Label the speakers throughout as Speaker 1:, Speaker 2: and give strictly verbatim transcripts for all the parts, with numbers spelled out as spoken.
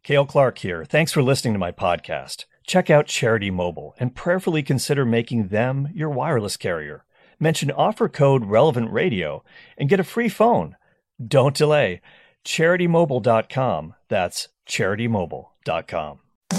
Speaker 1: Cale Clark here. Thanks for listening to my podcast. Check out Charity Mobile and prayerfully consider making them your wireless carrier. Mention offer code Relevant Radio and get a free phone. Don't delay. charity mobile dot com. That's charity mobile dot com.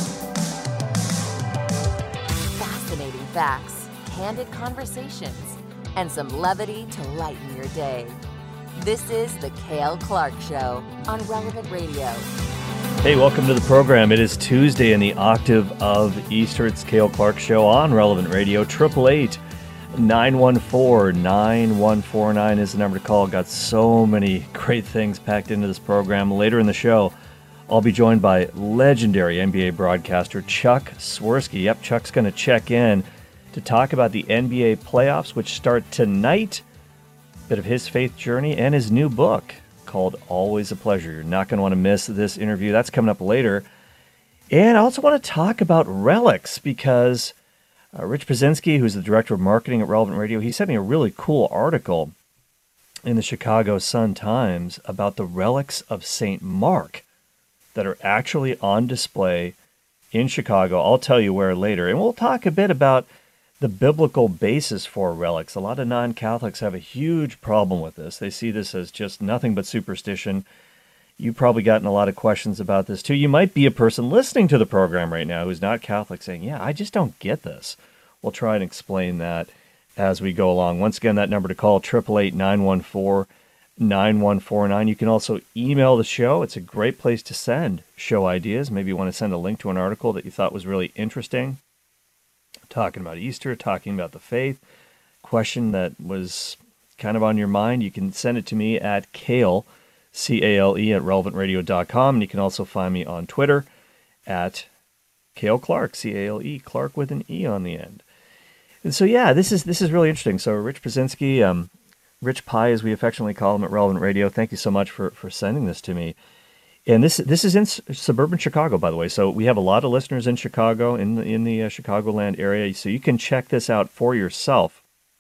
Speaker 2: Fascinating facts, candid conversations, and some levity to lighten your day. This is the Cale Clark Show on Relevant Radio.
Speaker 1: Hey, welcome to the program. It is Tuesday in the octave of Easter. It's Cale Clark Show on Relevant Radio. eight eight eight, nine one four, nine one four nine is the number to call. Got so many great things packed into this program. Later in the show, I'll be joined by legendary N B A broadcaster Chuck Swirsky. Yep, Chuck's going to check in to talk about the N B A playoffs, which start tonight. A bit of his faith journey and his new book called Always a Pleasure. You're not going to want to miss this interview. That's coming up later. And I also want to talk about relics because uh, Rich Brzezinski, who's the director of marketing at Relevant Radio, he sent me a really cool article in the Chicago Sun-Times about the relics of Saint Mark that are actually on display in Chicago. I'll tell you where later. And we'll talk a bit about the biblical basis for relics. A lot of non-Catholics have a huge problem with this. They see this as just nothing but superstition. You've probably gotten a lot of questions about this too. You might be a person listening to the program right now who's not Catholic saying, yeah, I just don't get this. We'll try and explain that as we go along. Once again, that number to call, eight eight eight, nine one four, nine one four nine. You can also email the show. It's a great place to send show ideas. Maybe you want to send a link to an article that you thought was really interesting. Talking about Easter, talking about the faith, question that was kind of on your mind, you can send it to me at Cale, C A L E, at relevant radio dot com. And you can also find me on Twitter at Cale Clark, C A L E, Clark with an E on the end. And so, yeah, this is this is really interesting. So Rich Brzezinski, um, Rich Pie, as we affectionately call him at Relevant Radio, thank you so much for, for sending this to me. And this this is in s- suburban Chicago, by the way. So we have a lot of listeners in Chicago, in the, in the uh, Chicagoland area. So you can check this out for yourself.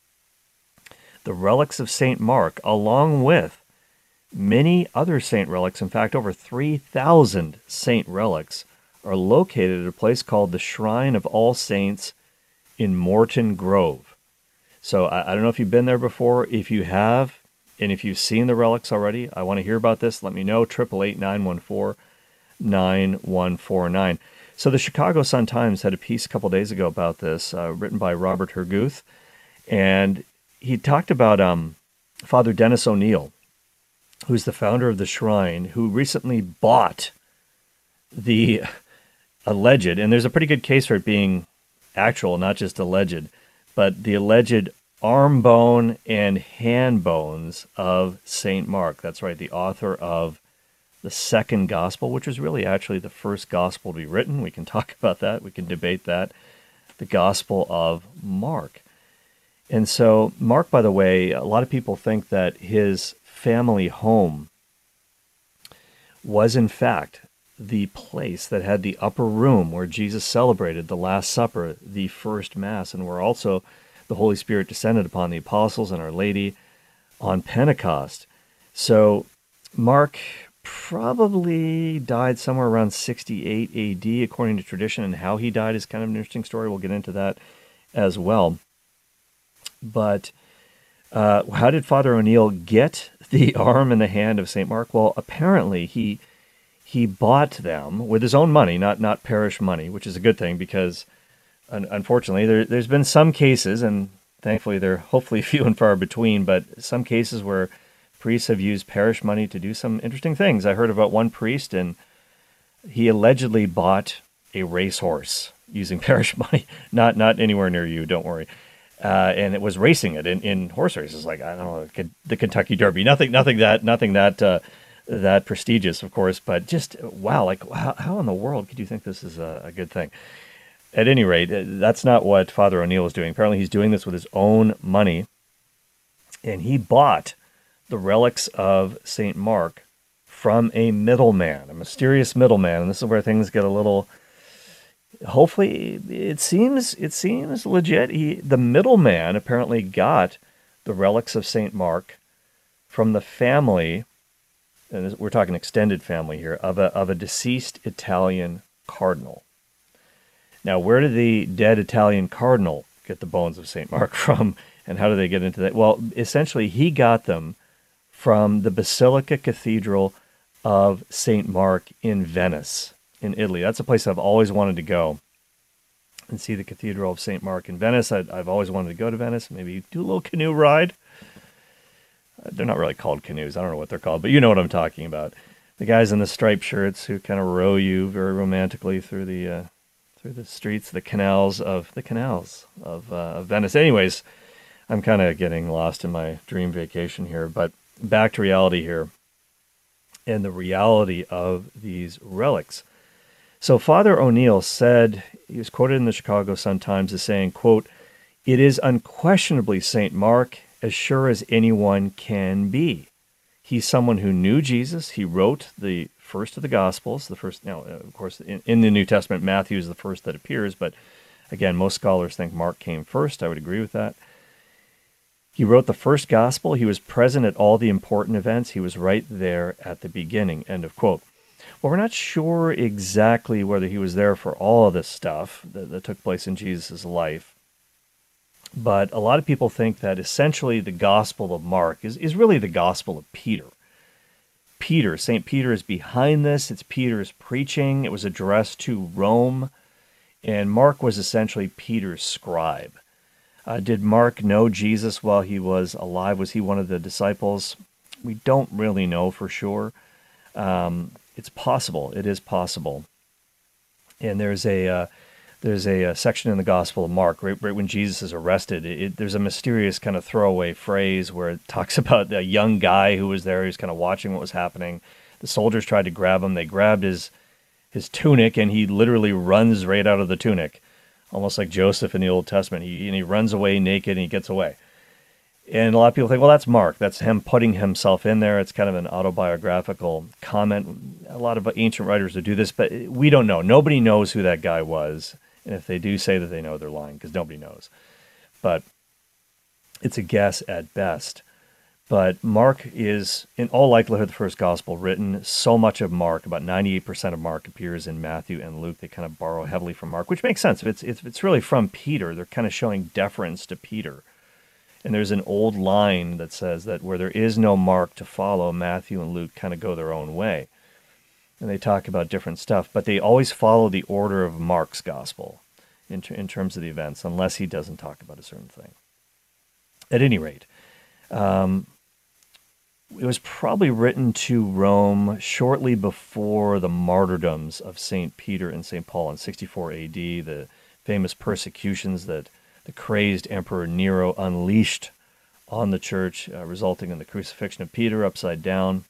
Speaker 1: The relics of Saint Mark, along with many other saint relics. In fact, over three thousand saint relics are located at a place called the Shrine of All Saints in Morton Grove. So I, I don't know if you've been there before. If you have, and if you've seen the relics already, I want to hear about this. Let me know, eight eight eight, nine one four, nine one four nine. So the Chicago Sun-Times had a piece a couple days ago about this, uh, written by Robert Herguth, and he talked about um, Father Dennis O'Neill, who's the founder of the shrine, who recently bought the alleged, and there's a pretty good case for it being actual, not just alleged, but the alleged arm bone and hand bones of Saint Mark. That's right, the author of the second gospel, which is really actually the first gospel to be written. We can talk about that. We can debate that. The Gospel of Mark. And so Mark, by the way, a lot of people think that his family home was in fact the place that had the upper room where Jesus celebrated the Last Supper, the first Mass, and where also the Holy Spirit descended upon the apostles and Our Lady on Pentecost. So Mark probably died somewhere around sixty-eight A D, according to tradition, and how he died is kind of an interesting story. We'll get into that as well. But uh, how did Father O'Neill get the arm and the hand of Saint Mark? Well, apparently he he bought them with his own money, not not parish money, which is a good thing because unfortunately, there, there's been some cases, and thankfully they're hopefully few and far between, but some cases where priests have used parish money to do some interesting things. I heard about one priest, and he allegedly bought a racehorse using parish money, not not anywhere near you, don't worry. Uh, and it was racing it in, in horse races, like, I don't know, the Kentucky Derby. Nothing, nothing that, nothing that, uh, that prestigious, of course, but just, wow, like, how, how in the world could you think this is a, a good thing? At any rate, that's not what Father O'Neill is doing. Apparently he's doing this with his own money, and he bought the relics of Saint Mark from a middleman, a mysterious middleman, and this is where things get a little, hopefully, it seems it seems legit. He, the middleman apparently got the relics of Saint Mark from the family and this, we're talking extended family here, of a, of a deceased Italian cardinal. Now, where did the dead Italian cardinal get the bones of Saint Mark from, and how do they get into that? Well, essentially, he got them from the Basilica Cathedral of Saint Mark in Venice, in Italy. That's a place I've always wanted to go and see the Cathedral of Saint Mark in Venice. I, I've always wanted to go to Venice, maybe do a little canoe ride. Uh, they're not really called canoes. I don't know what they're called, but you know what I'm talking about. The guys in the striped shirts who kind of row you very romantically through the uh, through the streets, the canals of the canals of, uh, of Venice. Anyways, I'm kind of getting lost in my dream vacation here, but back to reality here and the reality of these relics. So Father O'Neill said, he was quoted in the Chicago Sun-Times as saying, quote, "It is unquestionably Saint Mark, as sure as anyone can be. He's someone who knew Jesus. He wrote the first of the Gospels, the first, now, of course, in, in the New Testament, Matthew is the first that appears, but again, most scholars think Mark came first. I would agree with that. He wrote the first Gospel. He was present at all the important events. He was right there at the beginning," end of quote. Well, we're not sure exactly whether he was there for all of this stuff that, that took place in Jesus' life. But a lot of people think that essentially the Gospel of Mark is, is really the Gospel of Peter. Peter, Saint Peter is behind this. It's Peter's preaching. It was addressed to Rome. And Mark was essentially Peter's scribe. Uh, did Mark know Jesus while he was alive? Was he one of the disciples? We don't really know for sure. Um, it's possible. It is possible. And there's a uh, there's a, a section in the Gospel of Mark, right, right when Jesus is arrested. It, it, there's a mysterious kind of throwaway phrase where it talks about a young guy who was there. He was kind of watching what was happening. The soldiers tried to grab him. They grabbed his his tunic, and he literally runs right out of the tunic, almost like Joseph in the Old Testament. He, and he runs away naked, and he gets away. And a lot of people think, well, that's Mark. That's him putting himself in there. It's kind of an autobiographical comment. A lot of ancient writers would do this, but we don't know. Nobody knows who that guy was. And if they do say that they know, they're lying, because nobody knows. But it's a guess at best. But Mark is, in all likelihood, the first gospel written. So much of Mark, about ninety-eight percent of Mark, appears in Matthew and Luke. They kind of borrow heavily from Mark, which makes sense. If it's, if it's really from Peter, they're kind of showing deference to Peter. And there's an old line that says that where there is no Mark to follow, Matthew and Luke kind of go their own way. And they talk about different stuff, but they always follow the order of Mark's gospel in, ter- in terms of the events, unless he doesn't talk about a certain thing. At any rate, um, it was probably written to Rome shortly before the martyrdoms of Saint Peter and Saint Paul in sixty-four A D, the famous persecutions that the crazed Emperor Nero unleashed on the church, uh, resulting in the crucifixion of Peter upside down,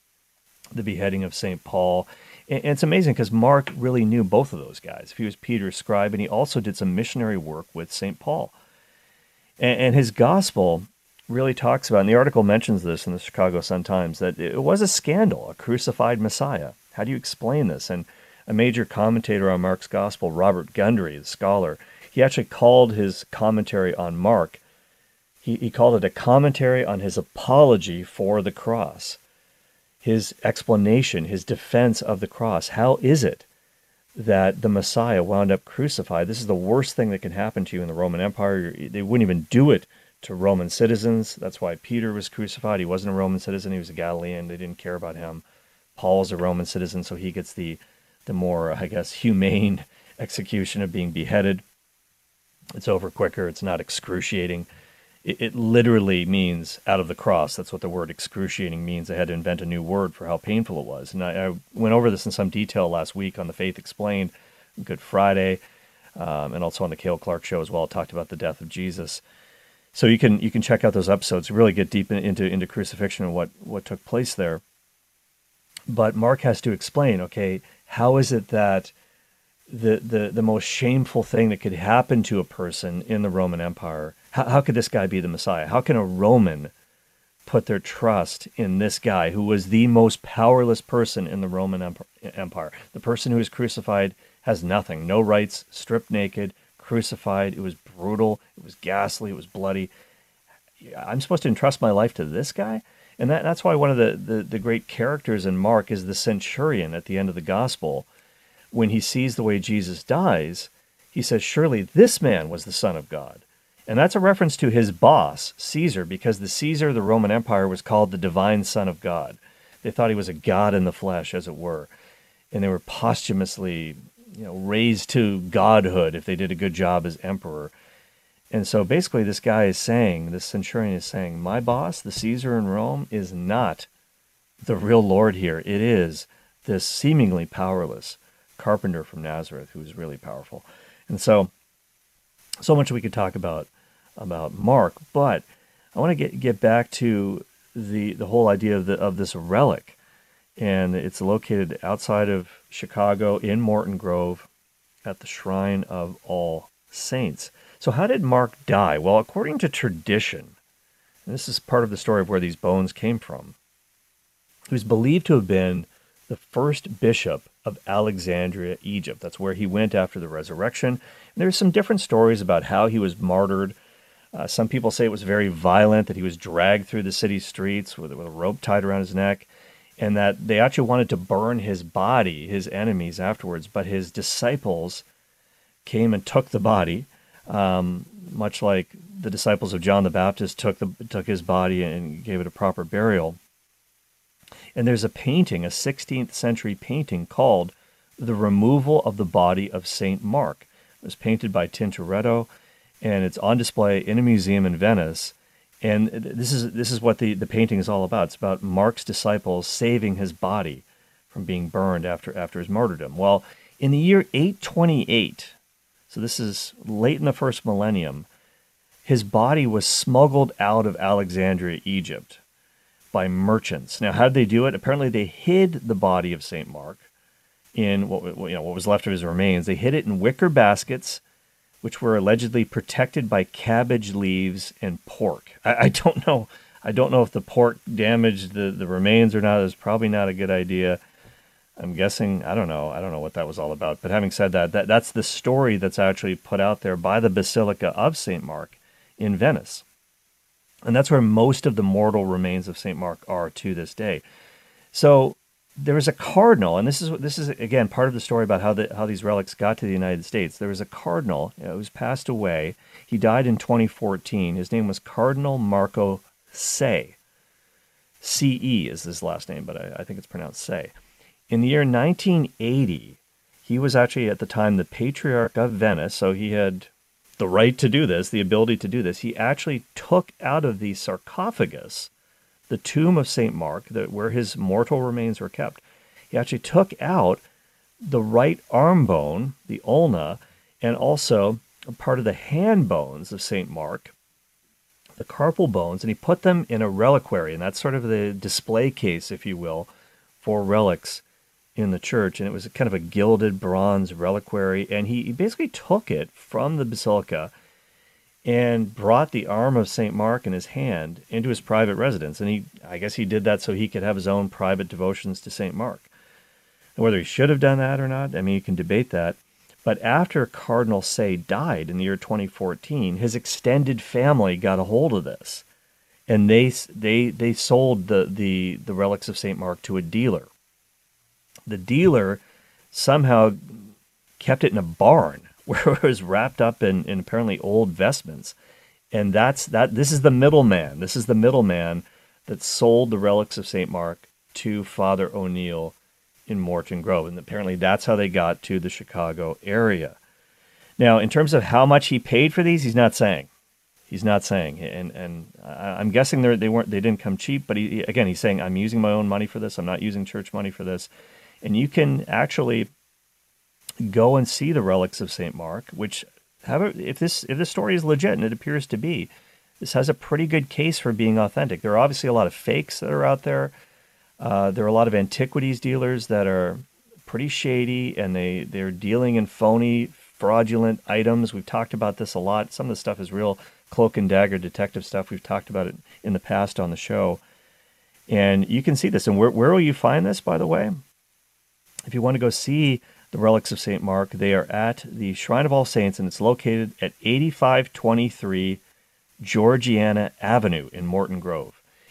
Speaker 1: the beheading of Saint Paul. And, and it's amazing because Mark really knew both of those guys. He was Peter's scribe, and he also did some missionary work with Saint Paul. And, and his gospel really talks about, and the article mentions this in the Chicago Sun-Times, that it was a scandal, a crucified Messiah. How do you explain this? And a major commentator on Mark's gospel, Robert Gundry, the scholar, he actually called his commentary on Mark, he, he called it a commentary on his apology for the cross, his explanation, his defense of the cross. How is it that the Messiah wound up crucified? This is the worst thing that can happen to you in the Roman Empire. They wouldn't even do it to Roman citizens. That's why Peter was crucified. He wasn't a Roman citizen. He was a Galilean. They didn't care about him. Paul's a Roman citizen, so he gets the, the more, I guess, humane execution of being beheaded. It's over quicker. It's not excruciating. It, it literally means out of the cross. That's what the word excruciating means. I had to invent a new word for how painful it was. And I, I went over this in some detail last week on the Faith Explained, Good Friday, um, and also on the Cale Clark Show as well. I talked about the death of Jesus. So you can you can check out those episodes to really get deep in, into into crucifixion and what, what took place there. But Mark has to explain, okay, how is it that the, the, the most shameful thing that could happen to a person in the Roman Empire, how, how could this guy be the Messiah? How can a Roman put their trust in this guy who was the most powerless person in the Roman Empire? The person who was crucified has nothing, no rights, stripped naked, crucified. It was brutal. It was ghastly. It was bloody. I'm supposed to entrust my life to this guy? And that, that's why one of the, the, the great characters in Mark is the centurion at the end of the gospel. When he sees the way Jesus dies, he says, surely this man was the Son of God. And that's a reference to his boss, Caesar, because the Caesar of the Roman Empire was called the divine Son of God. They thought he was a god in the flesh, as it were. And they were posthumously, you know, raised to godhood if they did a good job as emperor. And so basically this guy is saying, this centurion is saying, my boss, the Caesar in Rome, is not the real Lord here. It is this seemingly powerless carpenter from Nazareth who is really powerful. And so, so much we could talk about about Mark, but I want to get get back to the the whole idea of the of this relic. And it's located outside of Chicago in Morton Grove at the Shrine of All Saints. So how did Mark die? Well, according to tradition, and this is part of the story of where these bones came from, he was believed to have been the first bishop of Alexandria, Egypt. That's where he went after the resurrection. And there's some different stories about how he was martyred. Uh, some people say it was very violent, that he was dragged through the city streets with, with a rope tied around his neck, and that they actually wanted to burn his body, his enemies, afterwards. But his disciples came and took the body, um, much like the disciples of John the Baptist took the took his body and gave it a proper burial. And there's a painting, a sixteenth century painting called The Removal of the Body of Saint Mark. It was painted by Tintoretto, and it's on display in a museum in Venice. And this is this is what the, the painting is all about. It's about Mark's disciples saving his body from being burned after, after his martyrdom. Well, in the year eight twenty-eight, so this is late in the first millennium, his body was smuggled out of Alexandria, Egypt, by merchants. Now, how did they do it? Apparently, they hid the body of Saint Mark in what you know what was left of his remains. They hid it in wicker baskets, which were allegedly protected by cabbage leaves and pork. I, I don't know. I don't know if the pork damaged the, the remains or not. It was probably not a good idea. I'm guessing. I don't know. I don't know what that was all about. But having said that, that that's the story that's actually put out there by the Basilica of Saint Mark in Venice. And that's where most of the mortal remains of Saint Mark are to this day. So there was a cardinal, and this is this is again part of the story about how the how these relics got to the United States. There was a cardinal, you know, who's passed away. He died in twenty fourteen. His name was Cardinal Marco Say. C E is his last name, but I, I think it's pronounced Say. In the year nineteen eighty, he was actually at the time the Patriarch of Venice, so he had the right to do this, the ability to do this. He actually took out of the sarcophagus, the tomb of Saint Mark, the, where his mortal remains were kept. He actually took out the right arm bone, the ulna, and also a part of the hand bones of Saint Mark, the carpal bones, and he put them in a reliquary, and that's sort of the display case, if you will, for relics in the church. And it was kind of a gilded bronze reliquary, and he, he basically took it from the basilica and brought the arm of Saint Mark in his hand into his private residence. And he, I guess he did that so he could have his own private devotions to Saint Mark. And whether he should have done that or not, I mean, you can debate that. But after Cardinal Say died in the year twenty fourteen, his extended family got a hold of this, and they they they sold the the, the relics of Saint Mark to a dealer. The dealer somehow kept it in a barn where it was wrapped up in, in apparently old vestments. And that's that. This is the middleman. This is the middleman that sold the relics of Saint Mark to Father O'Neill in Morton Grove. And apparently that's how they got to the Chicago area. Now, in terms of how much he paid for these, he's not saying. He's not saying. And and I'm guessing they they weren't they didn't come cheap. But he, again, he's saying, I'm using my own money for this. I'm not using church money for this. And you can actually go and see the relics of Saint Mark, which have a, if this if this story is legit, and it appears to be, this has a pretty good case for being authentic. There are obviously a lot of fakes that are out there. Uh, there are a lot of antiquities dealers that are pretty shady, and they, they're dealing in phony, fraudulent items. We've talked about this a lot. Some of the stuff is real cloak and dagger detective stuff. We've talked about it in the past on the show. And you can see this. And where, where will you find this, by the way? If you want to go see the relics of Saint Mark, they are at the Shrine of All Saints, and it's located at eighty-five twenty-three Georgiana Avenue in Morton Grove.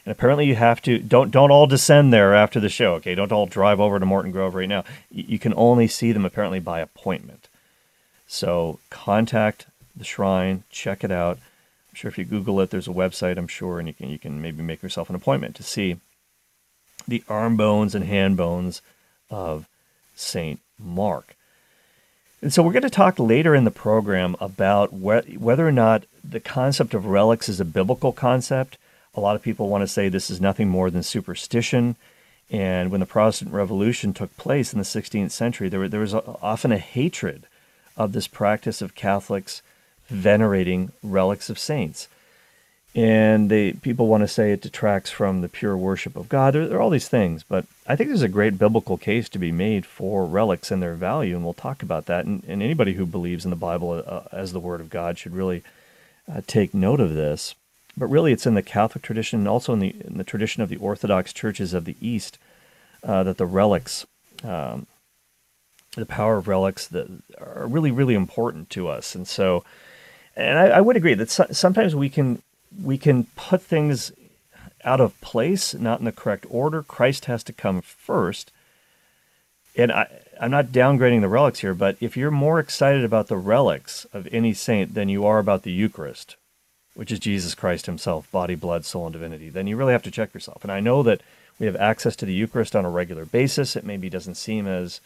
Speaker 1: And apparently you have to, don't don't all descend there after the show, okay? Don't all drive over to Morton Grove right now. You can only see them apparently by appointment. So contact the shrine, check it out. I'm sure if you Google it, there's a website, I'm sure, and you can you can maybe make yourself an appointment to see the arm bones and hand bones of Saint Mark. And so we're going to talk later in the program about wh- whether or not the concept of relics is a biblical concept. A lot of people want to say this is nothing more than superstition. And when the Protestant Revolution took place in the sixteenth century, there, were, there was a, often a hatred of this practice of Catholics venerating relics of saints. And they people want to say it detracts from the pure worship of God. There, there are all these things, but I think there's a great biblical case to be made for relics and their value, and we'll talk about that. And, and anybody who believes in the Bible uh, as the Word of God should really uh, take note of this. But really, it's in the Catholic tradition and also in the in the tradition of the Orthodox churches of the East uh, that the relics, um, the power of relics, that are really, really important to us. And so, and I, I would agree that so, sometimes we can we can put things out of place, not in the correct order. Christ has to come first. And I, I'm not downgrading the relics here, but if you're more excited about the relics of any saint than you are about the Eucharist, which is Jesus Christ himself, body, blood, soul, and divinity, then you really have to check yourself. And I know that we have access to the Eucharist on a regular basis. It maybe doesn't seem as,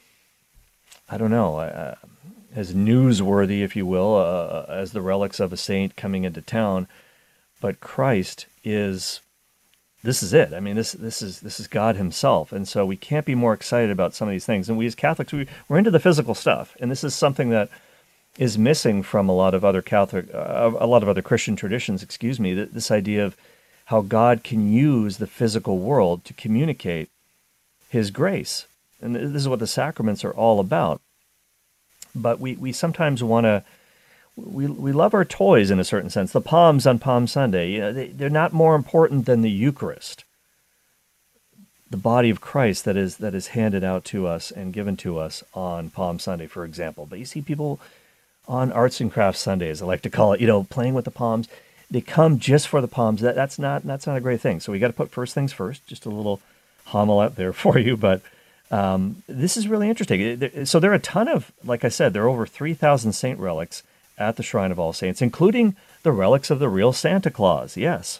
Speaker 1: I don't know, uh, as newsworthy, if you will, uh, as the relics of a saint coming into town. But Christ is, this is it. I mean, this this is this is God himself. And so we can't be more excited about some of these things. And we as Catholics, we, we're into the physical stuff. And this is something that is missing from a lot of other Catholic, uh, a lot of other Christian traditions, excuse me, this idea of how God can use the physical world to communicate his grace. And this is what the sacraments are all about. But we, we sometimes want to, we we love our toys in a certain sense. The palms on Palm Sunday, you know, they, they're not more important than the Eucharist, the body of Christ that is that is handed out to us and given to us on Palm Sunday, for example. But you see people on Arts and Crafts Sundays, I like to call it, you know, playing with the palms. They come just for the palms. That that's not that's not a great thing. So we got to put first things first. Just a little homil out there for you, but um, this is really interesting. So there are a ton of, like I said, there are over three thousand saint relics at the Shrine of All Saints, including the relics of the real Santa Claus. Yes.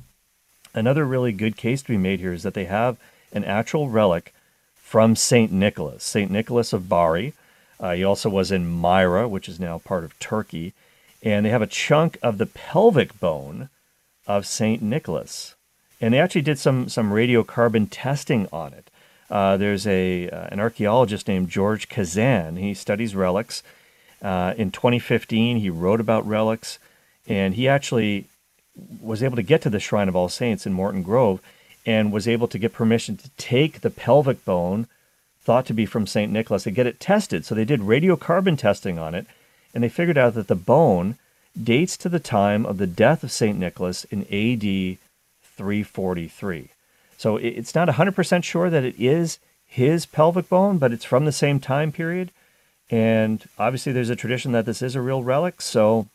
Speaker 1: Another really good case to be made here is that they have an actual relic from Saint Nicholas, Saint Nicholas of Bari. Uh, he also was in Myra, which is now part of Turkey. And they have a chunk of the pelvic bone of Saint Nicholas. And they actually did some some radiocarbon testing on it. Uh, there's a uh, an archaeologist named George Kazan. He studies relics. Uh, in twenty fifteen, he wrote about relics, and he actually was able to get to the Shrine of All Saints in Morton Grove and was able to get permission to take the pelvic bone, thought to be from Saint Nicholas, and get it tested. So they did radiocarbon testing on it, and they figured out that the bone dates to the time of the death of Saint Nicholas in A D three forty-three. So it's not one hundred percent sure that it is his pelvic bone, but it's from the same time period. And obviously there's a tradition that this is a real relic, so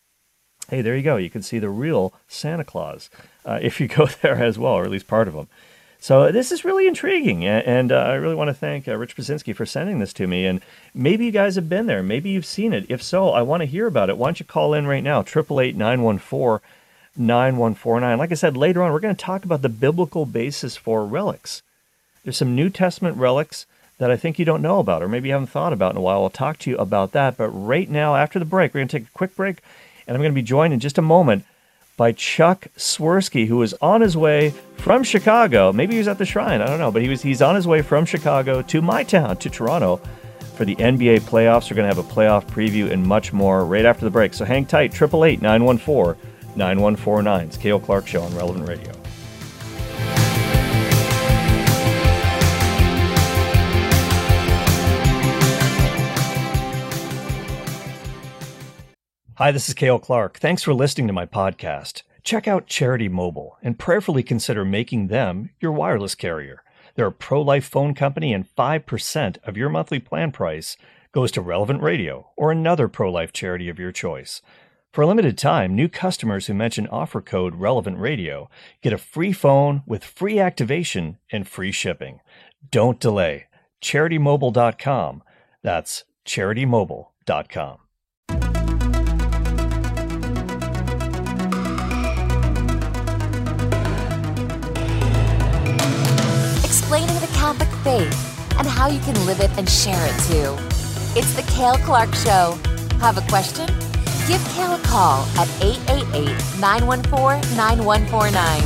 Speaker 1: hey, there you go. You can see the real Santa Claus uh, if you go there as well, or at least part of them. So this is really intriguing, and uh, I really want to thank uh, Rich Brzezinski for sending this to me. And maybe you guys have been there. Maybe you've seen it. If so, I want to hear about it. Why don't you call in right now, eight eight eight, nine one four, nine one four nine. Like I said, later on, we're going to talk about the biblical basis for relics. There's some New Testament relics that I think you don't know about, or maybe you haven't thought about in a while. I'll talk to you about that. But right now, after the break, we're going to take a quick break, and I'm going to be joined in just a moment by Chuck Swirsky, who was on his way from Chicago. Maybe he was at the Shrine, I don't know, but he was he's on his way from Chicago to my town, to Toronto, for the N B A playoffs. We're going to have a playoff preview and much more right after the break. So hang tight, eight eight eight, nine one four, nine one four nine. It's Cale Clark Show on Relevant Radio. Hi, this is Cale Clark. Thanks for listening to my podcast. Check out Charity Mobile and prayerfully consider making them your wireless carrier. They're a pro-life phone company, and five percent of your monthly plan price goes to Relevant Radio or another pro-life charity of your choice. For a limited time, new customers who mention offer code Relevant Radio get a free phone with free activation and free shipping. Don't delay. charity mobile dot com. That's charity mobile dot com.
Speaker 2: Explaining the Catholic faith and how you can live it and share it too. It's the Cale Clark Show. Have a question? Give Cale a call at eight eight eight, nine one four, nine one four nine.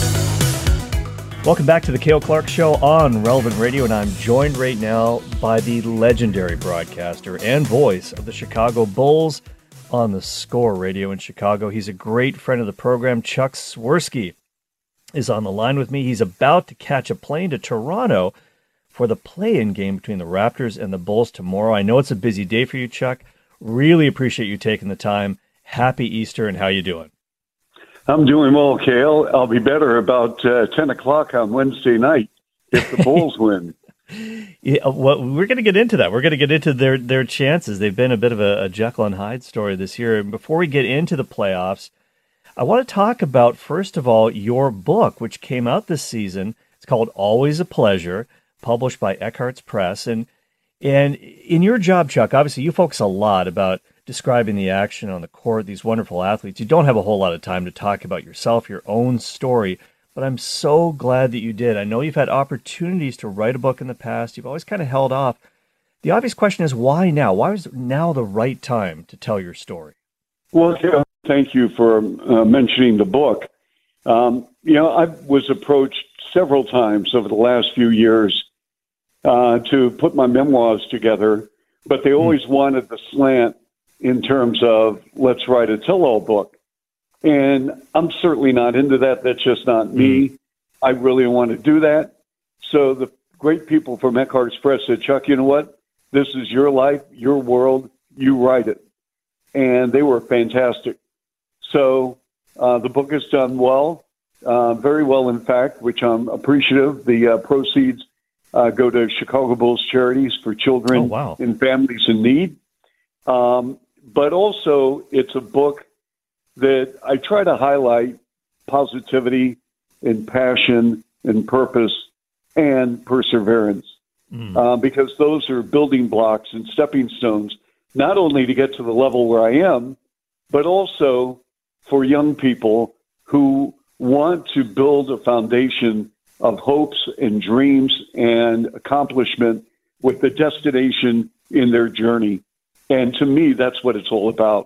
Speaker 1: Welcome back to the Cale Clark Show on Relevant Radio, and I'm joined right now by the legendary broadcaster and voice of the Chicago Bulls on the Score Radio in Chicago. He's a great friend of the program. Chuck Swirsky is on the line with me. He's about to catch a plane to Toronto for the play-in game between the Raptors and the Bulls tomorrow. I know it's a busy day for you, Chuck. Really appreciate you taking the time. Happy Easter, and how you doing?
Speaker 3: I'm doing well, Cale. I'll be better about uh, ten o'clock on Wednesday night if the Bulls win.
Speaker 1: Yeah, well, we're going to get into that. We're going to get into their, their chances. They've been a bit of a, a Jekyll and Hyde story this year. And before we get into the playoffs, I want to talk about, first of all, your book, which came out this season. It's called Always a Pleasure, published by Eckhartz Press. And And in your job, Chuck, obviously you focus a lot about describing the action on the court, these wonderful athletes. You don't have a whole lot of time to talk about yourself, your own story, but I'm so glad that you did. I know you've had opportunities to write a book in the past. You've always kind of held off. The obvious question is, why now? Why was now the right time to tell your story?
Speaker 3: Well, Cale, thank you for uh, mentioning the book. Um, you know, I was approached several times over the last few years Uh, to put my memoirs together, but they always wanted the slant in terms of, let's write a tell-all book. And I'm certainly not into that. That's just not me. I really want to do that. So the great people from Eckhartz Press said, Chuck, you know what? This is your life, your world. You write it. And they were fantastic. So uh, the book is done well, uh, very well, in fact, which I'm appreciative. The uh, proceeds Uh, go to Chicago Bulls Charities for children
Speaker 1: oh, wow.
Speaker 3: and families in need. Um, but also, it's a book that I try to highlight positivity and passion and purpose and perseverance, mm. uh, because those are building blocks and stepping stones, not only to get to the level where I am, but also for young people who want to build a foundation of hopes and dreams and accomplishment with the destination in their journey. And to me, that's what it's all about.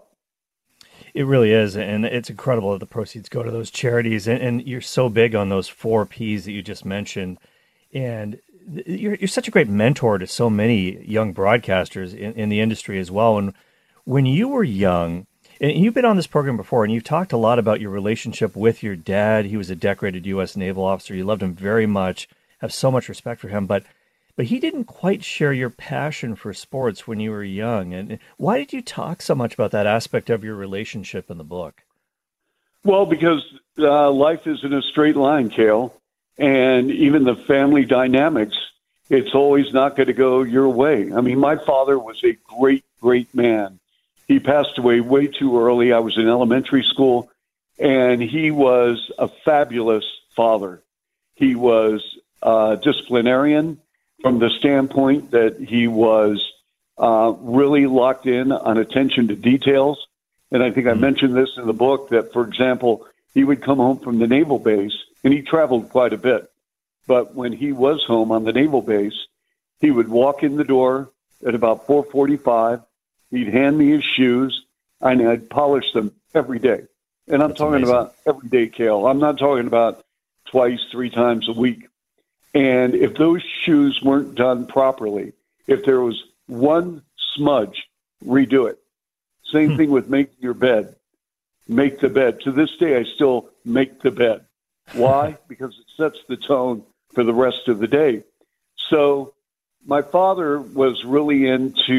Speaker 1: It really is. And it's incredible that the proceeds go to those charities. And, and you're so big on those four Ps that you just mentioned. And you're, you're such a great mentor to so many young broadcasters in, in the industry as well. And when you were young, and you've been on this program before, and you've talked a lot about your relationship with your dad. He was a decorated U S naval officer. You loved him very much, have so much respect for him. But but he didn't quite share your passion for sports when you were young. And why did you talk so much about that aspect of your relationship in the book?
Speaker 3: Well, because uh, life isn't a straight line, Cale. And even the family dynamics, it's always not going to go your way. I mean, my father was a great, great man. He passed away way too early. I was in elementary school, and he was a fabulous father. He was uh, disciplinarian from the standpoint that he was uh, really locked in on attention to details. And I think I mentioned this in the book that, for example, he would come home from the naval base, and he traveled quite a bit. But when he was home on the naval base, he would walk in the door at about four forty-five. He'd hand me his shoes, and I'd polish them every day. And I'm
Speaker 1: That's
Speaker 3: talking
Speaker 1: amazing.
Speaker 3: about every day, Cale. I'm not talking about twice, three times a week. And if those shoes weren't done properly, if there was one smudge, redo it. Same
Speaker 1: hmm.
Speaker 3: thing with making your bed. Make the bed. To this day, I still make the bed. Why? Because it sets the tone for the rest of the day. So my father was really into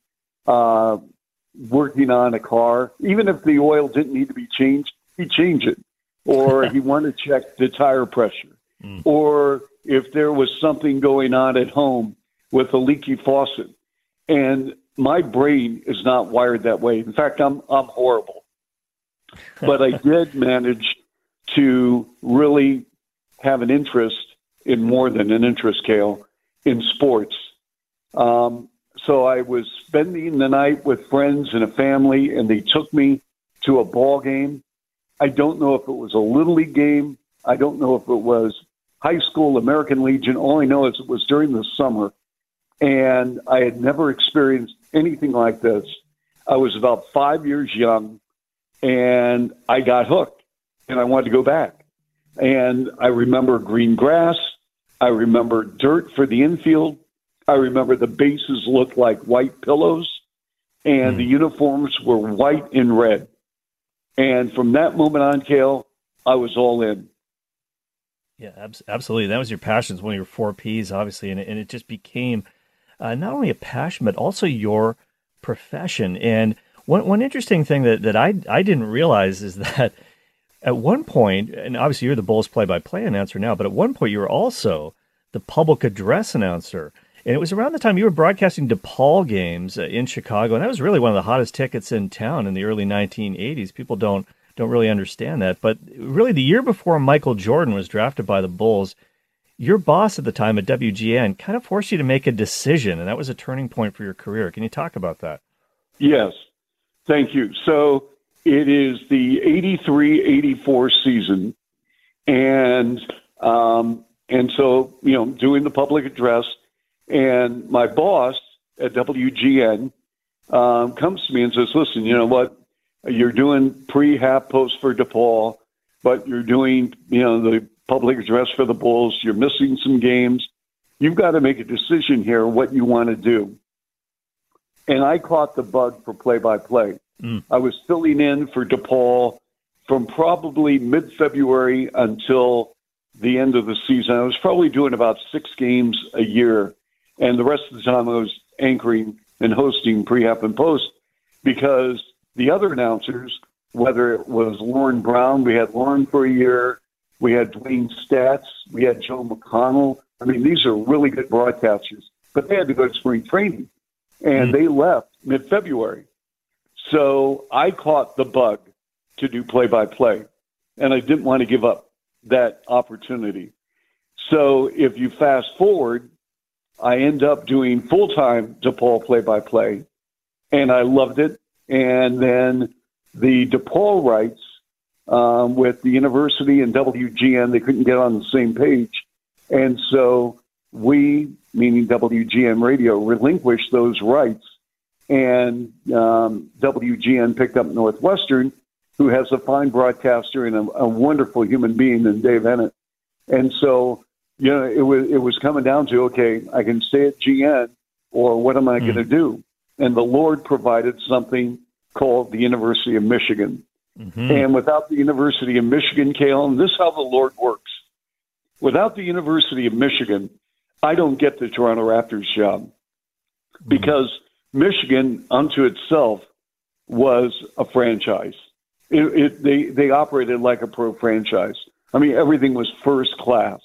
Speaker 3: uh, working on a car. Even if the oil didn't need to be changed, he'd change it. Or he wanted to check the tire pressure. Mm. Or if there was something going on at home with a leaky faucet. And my brain is not wired that way. In fact, I'm I'm horrible. but I did manage to really have an interest in more than an interest, Cale, in sports. Um, so I was spending the night with friends and a family, and they took me to a ball game. I don't know if it was a Little League game. I don't know if it was high school, American Legion. All I know is it was during the summer, and I had never experienced anything like this. I was about five years young, and I got hooked, and I wanted to go back. And I remember green grass. I remember dirt for the infield. I remember the bases looked like white pillows, and mm. the uniforms were white and red. And from that moment on, Cale, I was all in.
Speaker 1: Yeah, absolutely. That was your passion. It's one of your four Ps, obviously, and it, and it just became uh, not only a passion, but also your profession. And one one interesting thing that, that I, I didn't realize is that at one point, and obviously you're the Bulls play-by-play announcer now, but at one point you were also the public address announcer. And it was around the time you were broadcasting DePaul games uh, in Chicago, and that was really one of the hottest tickets in town in the early nineteen eighties. People don't don't really understand that. But really the year before Michael Jordan was drafted by the Bulls, your boss at the time at W G N kind of forced you to make a decision, and that was a turning point for your career. Can you talk about that?
Speaker 3: Yes, thank you. So it is the eighty-three eighty-four season, and um, and so, you know, doing the public address, and my boss at W G N um, comes to me and says, listen, you know what, you're doing pre-hap post for DePaul, but you're doing, you know, the public address for the Bulls. You're missing some games. You've got to make a decision here what you want to do. And I caught the bug for play-by-play. Mm. I was filling in for DePaul from probably mid-February until the end of the season. I was probably doing about six games a year. And the rest of the time I was anchoring and hosting pre-hap and post, because the other announcers, whether it was Lauren Brown, we had Lauren for a year, we had Dwayne Statz, we had Joe McConnell. I mean, these are really good broadcasters, but they had to go to spring training, and mm-hmm. they left mid-February. So I caught the bug to do play-by-play, and I didn't want to give up that opportunity. So if you fast forward, I end up doing full-time DePaul play-by-play, and I loved it. And then the DePaul rights um, with the university and W G N, they couldn't get on the same page. And so we, meaning W G N Radio, relinquished those rights. And um, W G N picked up Northwestern, who has a fine broadcaster and a, a wonderful human being in Dave Ennett. And so, you know, it was it was coming down to, okay, I can stay at G N, or what am I mm. going to do? And the Lord provided something called the University of Michigan. Mm-hmm. And without the University of Michigan, Cale, and this is how the Lord works. Without the University of Michigan, I don't get the Toronto Raptors job, mm-hmm. because Michigan unto itself was a franchise. It, it, they, they operated like a pro franchise. I mean, everything was first class.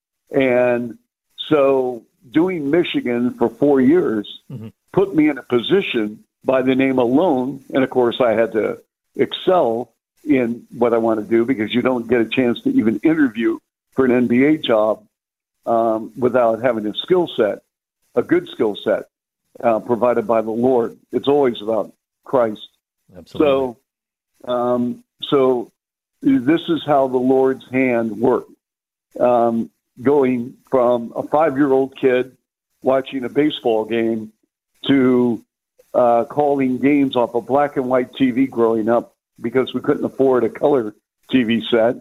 Speaker 3: And so doing Michigan for four years mm-hmm. put me in a position by the name alone. And of course, I had to excel in what I want to do, because you don't get a chance to even interview for an N B A job um, without having a skill set, a good skill set uh, provided by the Lord. It's always about Christ.
Speaker 1: Absolutely.
Speaker 3: So, um, so this is how the Lord's hand worked. Um, going from a five-year-old kid watching a baseball game to uh, calling games off a black and white T V growing up, because we couldn't afford a color T V set.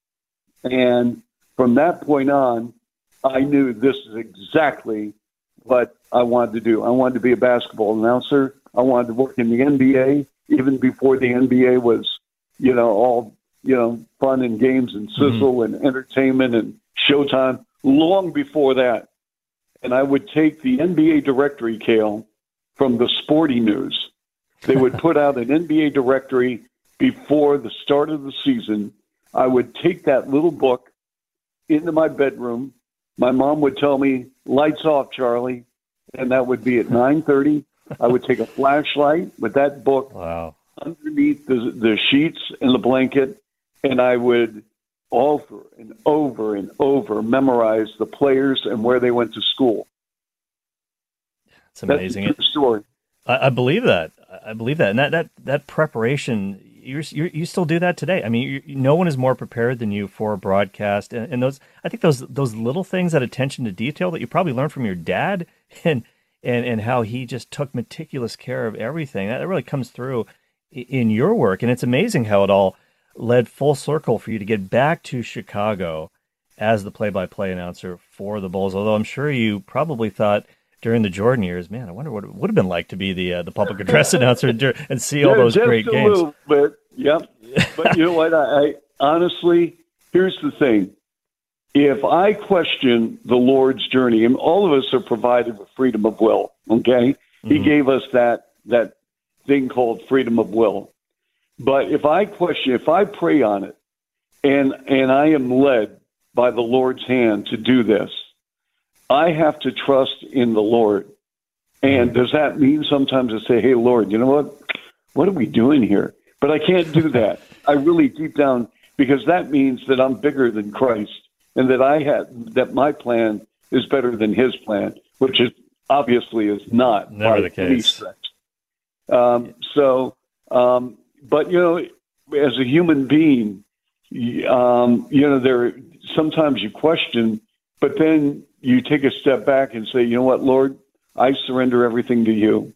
Speaker 3: And from that point on, I knew this is exactly what I wanted to do. I wanted to be a basketball announcer. I wanted to work in the N B A, even before the N B A was, you know, all, you know, fun and games and sizzle mm-hmm. and entertainment and Showtime, long before that. And I would take the N B A directory, Cale, from the Sporting News. They would put out an N B A directory before the start of the season. I would take that little book into my bedroom. My mom would tell me, lights off, Charlie. And that would be at nine thirty. I would take a flashlight with that book.
Speaker 1: Wow.
Speaker 3: underneath the, the sheets and the blanket, and I would over and over and over memorize the players and where they went to school.
Speaker 1: It's amazing.
Speaker 3: That's a true story.
Speaker 1: I, I believe that. I believe that. And that, that, that preparation, you're, you're, you still do that today. I mean, you, no one is more prepared than you for a broadcast. And, and those, I think those, those little things, that attention to detail that you probably learned from your dad and, and, and how he just took meticulous care of everything, that really comes through in your work. And it's amazing how it all led full circle for you to get back to Chicago as the play-by-play announcer for the Bulls. Although I'm sure you probably thought during the Jordan years, man, I wonder what it would have been like to be the uh, the public address announcer and see all
Speaker 3: yeah,
Speaker 1: those great games.
Speaker 3: But yeah, but you know what? I, I honestly, here's the thing: if I question the Lord's journey, and all of us are provided with freedom of will, okay? Mm-hmm. He gave us that that thing called freedom of will. But if I question, if I pray on it, and and I am led by the Lord's hand to do this, I have to trust in the Lord. And does that mean sometimes I say, hey, Lord, you know what? What are we doing here? But I can't do that. I really deep down, because that means that I'm bigger than Christ and that I had that my plan is better than his plan, which is obviously is not.
Speaker 1: Never the case.
Speaker 3: Um, so, um, but, you know, as a human being, um, you know, there sometimes you question, but then you take a step back and say, you know what, Lord, I surrender everything to you.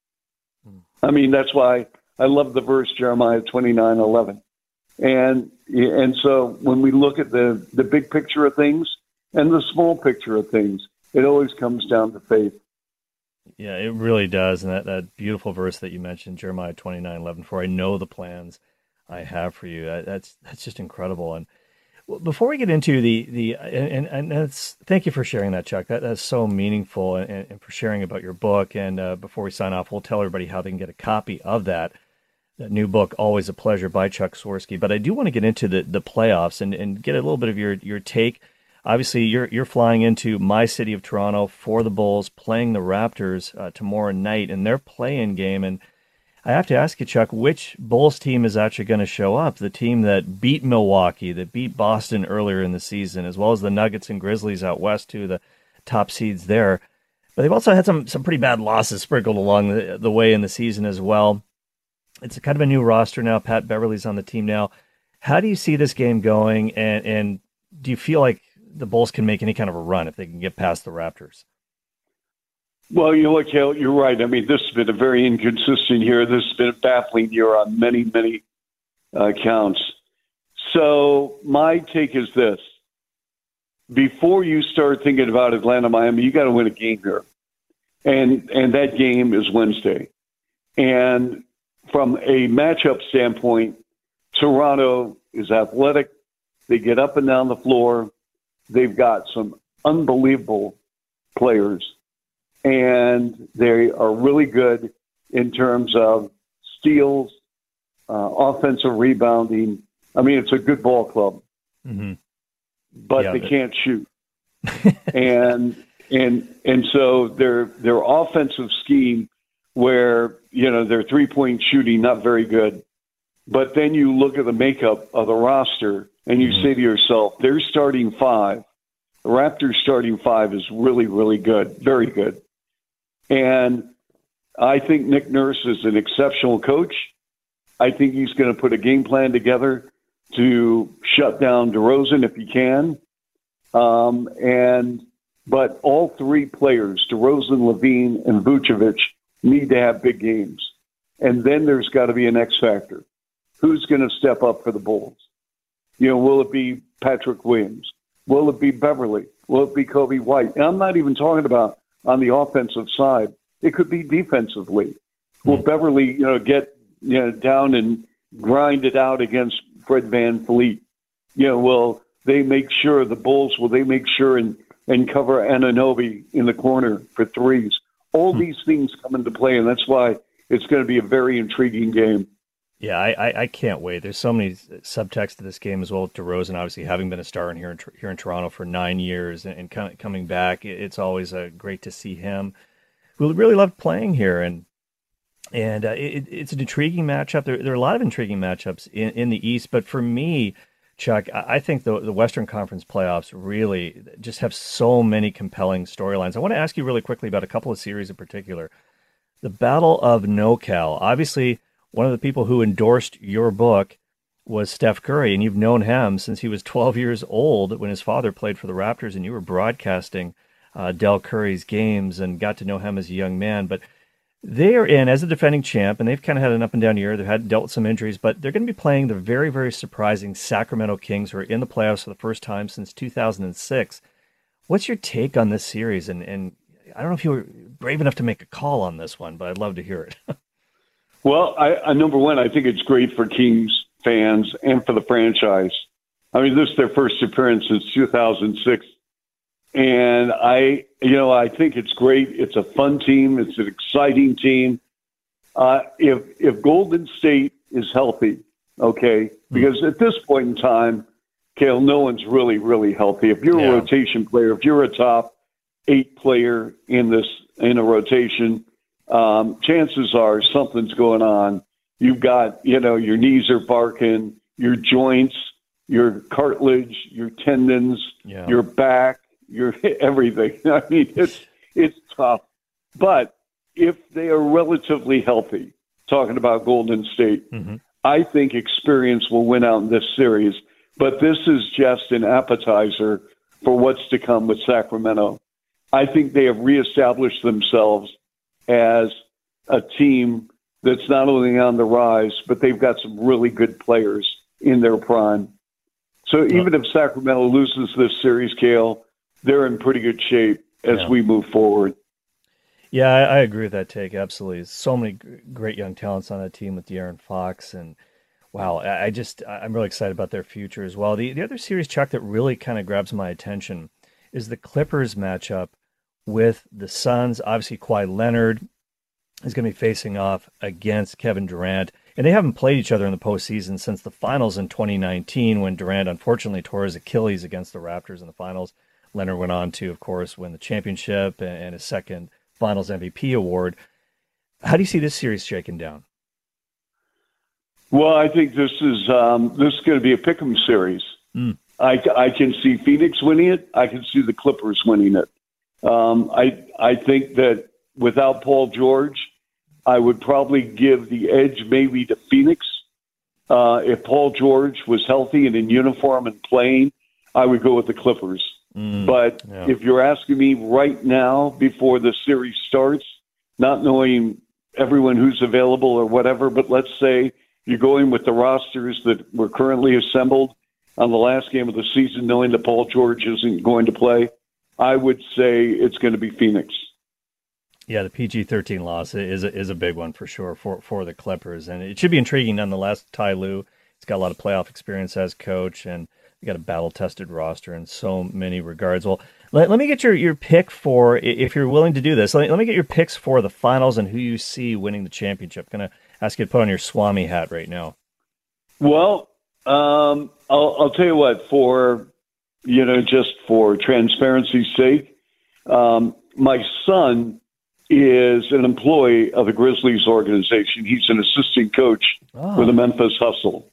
Speaker 3: I mean, that's why I love the verse Jeremiah twenty-nine eleven. And and so when we look at the, the big picture of things and the small picture of things, it always comes down to faith.
Speaker 1: Yeah, it really does. And that, that beautiful verse that you mentioned, Jeremiah twenty-nine eleven, for I know the plans I have for you. That, that's that's just incredible. And well, before we get into the, the and, and that's, thank you for sharing that, Chuck. That, that's so meaningful, and, and for sharing about your book. And uh, before we sign off, we'll tell everybody how they can get a copy of that. That new book, Always a Pleasure, by Chuck Swirsky. But I do want to get into the, the playoffs and, and get a little bit of your, your take. Obviously, you're you're flying into my city of Toronto for the Bulls, playing the Raptors uh, tomorrow night in their play-in game. And I have to ask you, Chuck, which Bulls team is actually going to show up? The team that beat Milwaukee, that beat Boston earlier in the season, as well as the Nuggets and Grizzlies out west, too, the top seeds there. But they've also had some some pretty bad losses sprinkled along the, the way in the season as well. It's a kind of a new roster now. Pat Beverly's on the team now. How do you see this game going, and, and do you feel like the Bulls can make any kind of a run if they can get past the Raptors?
Speaker 3: Well, you know what, Cale, you're right. I mean, this has been a very inconsistent year. This has been a baffling year on many, many uh, counts. So my take is this. Before you start thinking about Atlanta, Miami, you got to win a game here. And and that game is Wednesday. And from a matchup standpoint, Toronto is athletic. They get up and down the floor. They've got some unbelievable players. And they are really good in terms of steals, uh, offensive rebounding. I mean, it's a good ball club, mm-hmm. but yeah, they but... can't shoot. and and and so their their offensive scheme, where you know their three point shooting not very good, but then you look at the makeup of the roster and you mm-hmm. say to yourself, their starting five, the Raptors' starting five is really really good, very good. And I think Nick Nurse is an exceptional coach. I think he's going to put a game plan together to shut down DeRozan if he can. Um, and but all three players, DeRozan, Levine, and Vucevic, need to have big games. And then there's got to be an X factor. Who's going to step up for the Bulls? You know, will it be Patrick Williams? Will it be Beverly? Will it be Kobe White? And I'm not even talking about on the offensive side. It could be defensively. Will mm-hmm. Beverly, you know, get you know down and grind it out against Fred VanVleet? You know, will they make sure the Bulls? Will they make sure and and cover Anunoby in the corner for threes? All mm-hmm. these things come into play, and that's why it's going to be a very intriguing game.
Speaker 1: Yeah, I, I, I can't wait. There's so many subtext to this game as well. With DeRozan, obviously having been a star in here in here in Toronto for nine years and, and coming back, it's always uh, great to see him. We really loved playing here, and And uh, it, it's an intriguing matchup. There, there are a lot of intriguing matchups in, in the East, but for me, Chuck, I think the, the Western Conference playoffs really just have so many compelling storylines. I want to ask you really quickly about a couple of series in particular. The Battle of NoCal. Obviously, one of the people who endorsed your book was Steph Curry, and you've known him since he was twelve years old when his father played for the Raptors, and you were broadcasting uh, Del Curry's games and got to know him as a young man. But they are in as a defending champ, and they've kind of had an up and down year. They've had dealt with some injuries, but they're going to be playing the very, very surprising Sacramento Kings, who are in the playoffs for the first time since two thousand six. What's your take on this series? And, and I don't know if you were brave enough to make a call on this one, but I'd love to hear it.
Speaker 3: Well, I, I number one, I think it's great for Kings fans and for the franchise. I mean, this is their first appearance since two thousand six. And I, you know, I think it's great. It's a fun team. It's an exciting team. Uh, if if Golden State is healthy, okay, because at this point in time, Cale, no one's really, really healthy. If you're
Speaker 1: Yeah.
Speaker 3: a rotation player, if you're a top eight player in this in a rotation, um, chances are something's going on. You've got, you know, your knees are barking, your joints, your cartilage, your tendons,
Speaker 1: Yeah.
Speaker 3: your back. Your everything. I mean, it's it's tough. But if they are relatively healthy, talking about Golden State,
Speaker 1: Mm-hmm.
Speaker 3: I think experience will win out in this series. But this is just an appetizer for what's to come with Sacramento. I think they have reestablished themselves as a team that's not only on the rise, but they've got some really good players in their prime. So even if Sacramento loses this series, Cale, they're in pretty good shape as
Speaker 1: Yeah.
Speaker 3: we move forward.
Speaker 1: Yeah, I, I agree with that take. Absolutely. So many g- great young talents on that team with De'Aaron Fox. And wow, I I just, I- I'm really excited about their future as well. The, the other series, Chuck, that really kind of grabs my attention is the Clippers matchup with the Suns. Obviously, Kawhi Leonard is going to be facing off against Kevin Durant. And they haven't played each other in the postseason since the finals in twenty nineteen, when Durant unfortunately tore his Achilles against the Raptors in the finals. Leonard went on to, of course, win the championship and, and his second Finals M V P award. How do you see this series shaking down?
Speaker 3: Well, I think this is um, this is going to be a pick'em series.
Speaker 1: Mm.
Speaker 3: I, I can see Phoenix winning it. I can see the Clippers winning it. Um, I I think that without Paul George, I would probably give the edge maybe to Phoenix. Uh, if Paul George was healthy and in uniform and playing, I would go with the Clippers.
Speaker 1: Mm,
Speaker 3: But
Speaker 1: yeah.
Speaker 3: if you're asking me right now, before the series starts, not knowing everyone who's available or whatever, but let's say you're going with the rosters that were currently assembled on the last game of the season, knowing that Paul George isn't going to play, I would say it's going to be Phoenix.
Speaker 1: Yeah, the P G thirteen loss is a, is a big one for sure for, for the Clippers. And it should be intriguing nonetheless. Ty Lue, he's got a lot of playoff experience as coach, and you got a battle-tested roster in so many regards. Well, let, let me get your, your pick for, if you're willing to do this, let me, let me get your picks for the finals and who you see winning the championship. I'm going to ask you to put on your Swami hat right now.
Speaker 3: Well, um, I'll, I'll tell you what, for, you know, just for transparency's sake, um, my son is an employee of the Grizzlies organization. He's an assistant coach
Speaker 1: Oh.
Speaker 3: for the Memphis Hustle.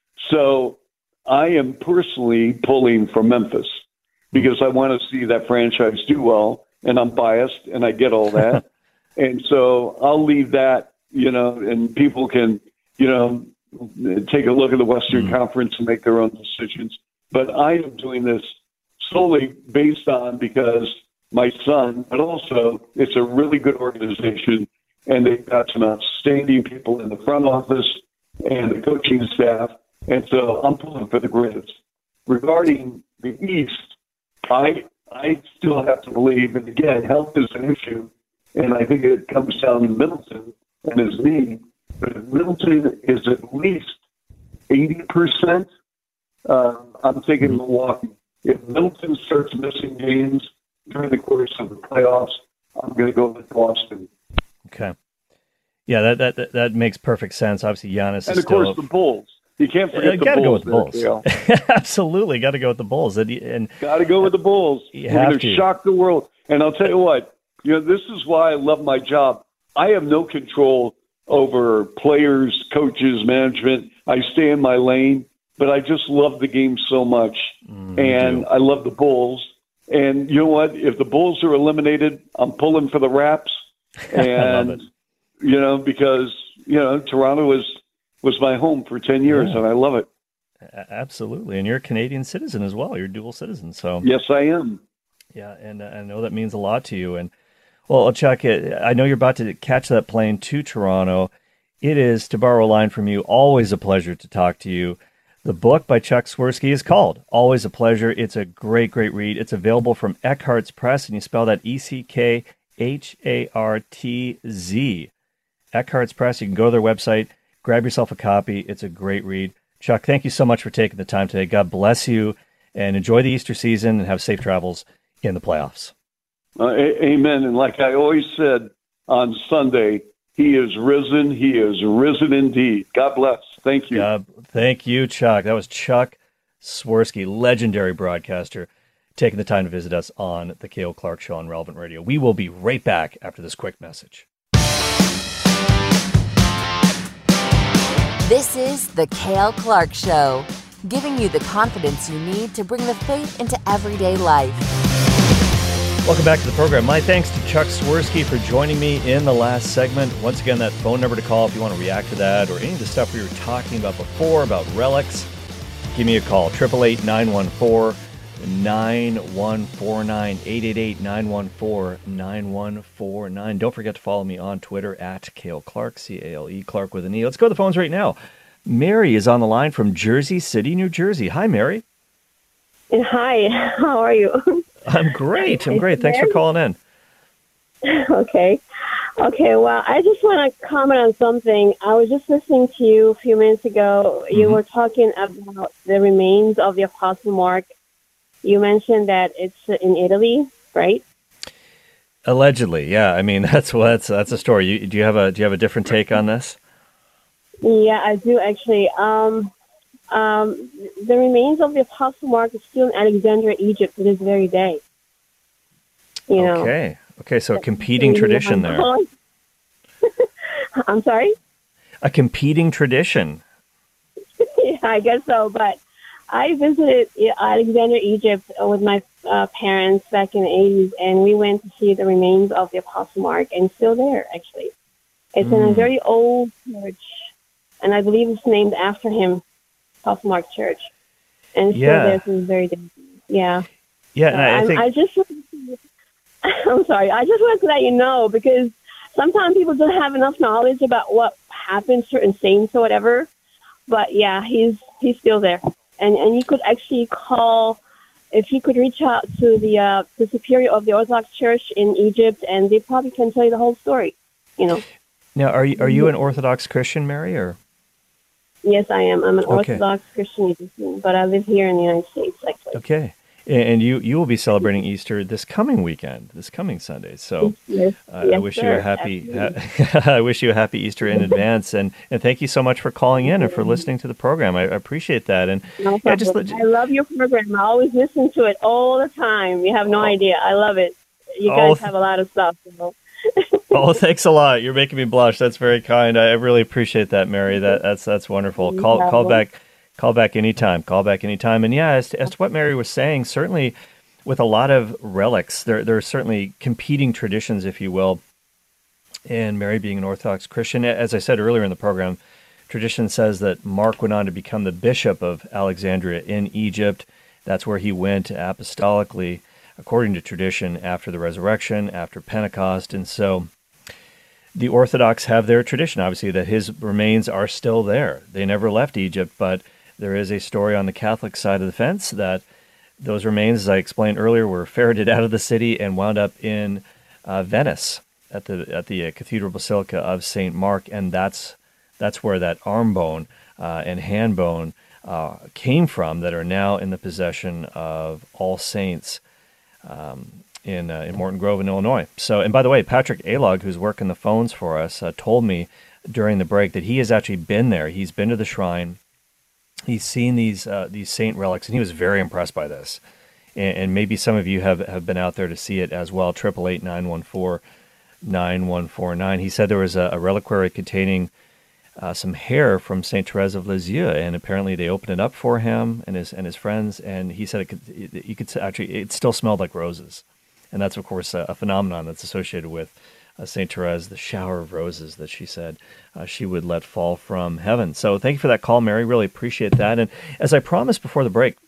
Speaker 3: So I am personally pulling for Memphis because I want to see that franchise do well, and I'm biased, and I get all that. And so I'll leave that, you know, and people can, you know, take a look at the Western
Speaker 1: Mm.
Speaker 3: Conference and make their own decisions. But I am doing this solely based on because my son, but also it's a really good organization, and they've got some outstanding people in the front office and the coaching staff. And so I'm pulling for the Grizz. Regarding the East, I I still have to believe, and again, health is an issue, and I think it comes down to Middleton and his knee. But if Middleton is at least eighty percent, uh, I'm taking Milwaukee. If Middleton starts missing games during the course of the playoffs, I'm going to go with Boston.
Speaker 1: Okay. Yeah, that, that that that makes perfect sense. Obviously, Giannis
Speaker 3: And
Speaker 1: is
Speaker 3: of course,
Speaker 1: still...
Speaker 3: the Bulls. You can't forget
Speaker 1: Uh,
Speaker 3: the
Speaker 1: gotta
Speaker 3: Bulls.
Speaker 1: go with the Bulls. Absolutely, got to go with the Bulls. And, and
Speaker 3: Got to go with the Bulls.
Speaker 1: You
Speaker 3: We're
Speaker 1: have
Speaker 3: going
Speaker 1: to.
Speaker 3: to shock the world. And I'll tell you what, you know, this is why I love my job. I have no control over players, coaches, management. I stay in my lane, but I just love the game so much.
Speaker 1: Mm,
Speaker 3: and I love the Bulls. And you know what? If the Bulls are eliminated, I'm pulling for the Raps. And, you know, because, you know, Toronto was, was my home for ten years,
Speaker 1: yeah.
Speaker 3: and I love it.
Speaker 1: Absolutely. And you're a Canadian citizen as well. You're a dual citizen. So
Speaker 3: yes, I am.
Speaker 1: Yeah, and uh, I know that means a lot to you. And, well, Chuck, I know you're about to catch that plane to Toronto. It is, to borrow a line from you, always a pleasure to talk to you. The book by Chuck Swirsky is called Always a Pleasure. It's a great, great read. It's available from Eckhartz Press, and you spell that E C K H A R T Z. Eckhartz Press. You can go to their website, grab yourself a copy. It's a great read. Chuck, thank you so much for taking the time today. God bless you, and enjoy the Easter season and have safe travels in the playoffs.
Speaker 3: Uh, a- amen. And like I always said on Sunday, he is risen. He is risen indeed. God bless. Thank you.
Speaker 1: God, thank you, Chuck. That was Chuck Swirsky, legendary broadcaster, taking the time to visit us on the Cale Clark Show on Relevant Radio. We will be right back after this quick message.
Speaker 2: This is the Cale Clark Show, giving you the confidence you need to bring the faith into everyday life.
Speaker 1: Welcome back to the program. My thanks to Chuck Swirsky for joining me in the last segment. Once again, that phone number to call if you want to react to that or any of the stuff we were talking about before about relics, give me a call, eight eight eight, nine one four, nine one four nine, eight eight eight, nine one four, nine one four nine. Don't forget to follow me on Twitter at Cale Clark, C A L E, Clark with an E. Let's go to the phones right now. Mary is on the line from Jersey City, New Jersey. Hi, Mary.
Speaker 4: Hi, how are you?
Speaker 1: I'm great. I'm great. Thanks for calling in.
Speaker 4: Okay. Okay, well, I just want to comment on something. I was just listening to you a few minutes ago. You mm-hmm. were talking about the remains of the Apostle Mark. You mentioned that it's in Italy, right?
Speaker 1: Allegedly, yeah. I mean, that's that's that's a story. You, do you have a do you have a different take on this?
Speaker 4: Yeah, I do actually. Um, um, the remains of the Apostle Mark is still in Alexandria, Egypt, to this very day. You know.
Speaker 1: Okay. Okay. So a competing tradition there.
Speaker 4: I'm sorry.
Speaker 1: A competing tradition.
Speaker 4: Yeah, I guess so. But I visited Alexandria, Egypt, with my uh, parents back in the eighties, and we went to see the remains of the Apostle Mark, and it's still there, actually. It's mm. in a very old church, and I believe it's named after him, Apostle Mark Church. And it's
Speaker 1: yeah.
Speaker 4: still there to this very day. Yeah.
Speaker 1: Yeah, and I, I think...
Speaker 4: I just... I'm sorry. I just wanted to let you know, because sometimes people don't have enough knowledge about what happened to certain saints or whatever. But, yeah, he's he's still there. And and you could actually call, if you could reach out to the uh, the superior of the Orthodox Church in Egypt, and they probably can tell you the whole story, you know.
Speaker 1: Now, are you, are you an Orthodox Christian, Mary, or?
Speaker 4: Yes, I am. I'm an
Speaker 1: okay.
Speaker 4: Orthodox Christian, but I live here in the United States, actually.
Speaker 1: Okay. And you, you will be celebrating Easter this coming weekend, this coming Sunday. So
Speaker 4: yes,
Speaker 1: uh,
Speaker 4: yes,
Speaker 1: I wish
Speaker 4: sir.
Speaker 1: you a happy, ha- I wish you a happy Easter in advance, and, and thank you so much for calling in and for listening to the program. I, I appreciate that. And
Speaker 4: no
Speaker 1: yeah, just let,
Speaker 4: I love your program. I always listen to it all the time. You have no oh. idea. I love it. You guys oh, have a lot of stuff. So.
Speaker 1: Oh, thanks a lot. You're making me blush. That's very kind. I really appreciate that, Mary. That that's that's wonderful. Call call back. Call back anytime. Call back anytime. And yeah, as to, as to what Mary was saying, certainly with a lot of relics, there there are certainly competing traditions, if you will. And Mary being an Orthodox Christian, as I said earlier in the program, tradition says that Mark went on to become the bishop of Alexandria in Egypt. That's where he went apostolically, according to tradition, after the resurrection, after Pentecost. And so the Orthodox have their tradition, obviously, that his remains are still there. They never left Egypt, but there is a story on the Catholic side of the fence that those remains, as I explained earlier, were ferreted out of the city and wound up in uh, Venice at the at the uh, Cathedral Basilica of Saint Mark, and that's that's where that arm bone uh, and hand bone uh, came from, that are now in the possession of All Saints um, in uh, in Morton Grove in Illinois. So, and by the way, Patrick Alog, who's working the phones for us, uh, told me during the break that he has actually been there. He's been to the shrine. He's seen these uh, these saint relics, and he was very impressed by this. And, and maybe some of you have, have been out there to see it as well. Triple eight nine one four nine one four nine. He said there was a, a reliquary containing uh, some hair from Saint Therese of Lisieux, and apparently they opened it up for him and his and his friends, and he said it could, it, you could actually, it still smelled like roses. And that's, of course, a, a phenomenon that's associated with uh, Saint Therese, the shower of roses that she said uh, she would let fall from heaven. So thank you for that call, Mary. Really appreciate that. And as I promised before the break,